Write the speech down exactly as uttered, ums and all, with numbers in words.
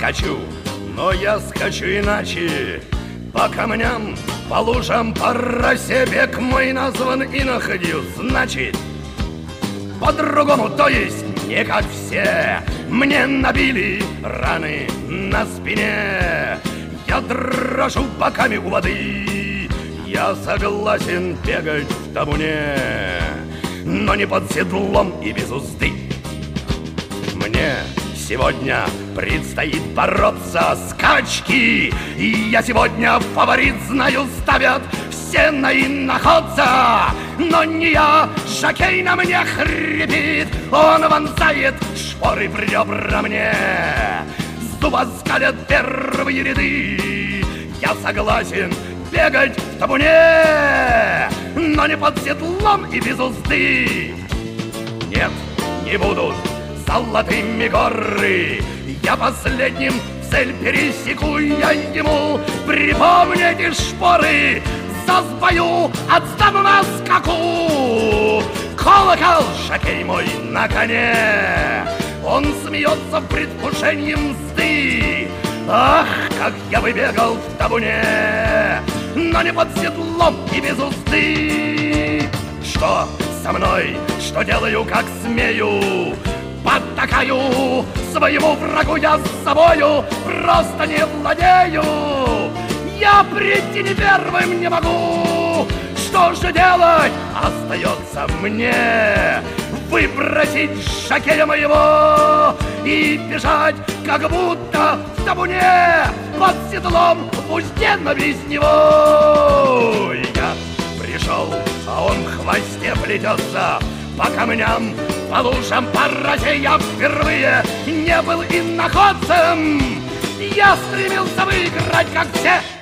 скачу, но я скачу иначе. По камням, по лужам, по росе бег мой назван и находил. Значит, по-другому, то есть не как все. Мне набили раны на спине, я дрожу боками у воды. Я согласен бегать в табуне, но не под седлом и без узды. Мне сегодня предстоит бороться скачки, и я сегодня фаворит, знаю, ставят все на иноходца. Но не я, жокей на мне хрипит, он вонзает шпоры в ребра мне. Зуба скалят первые ряды, я согласен бегать в табуне, но не под седлом и без узды. Нет, не будут золотыми горы, я последним цель пересеку, я ему припомните шпоры. За сбою отстану на скаку. Колокол, жокей мой на коне, он смеется в предвкушении мзды. Ах, как я бы бегал в табуне, но не под седлом и без узды. Что со мной, что делаю, как смею, подтакаю своему врагу я с собою, просто не владею. Я прийти не первым не могу. Что же делать? Остается мне выбросить жокея моего и бежать, как будто в табуне, под седлом, в узде, но без него. Я пришел, а он в хвосте плетется, по камням, по лужам, по росе. Я впервые не был иноходцем, я стремился выиграть, как все.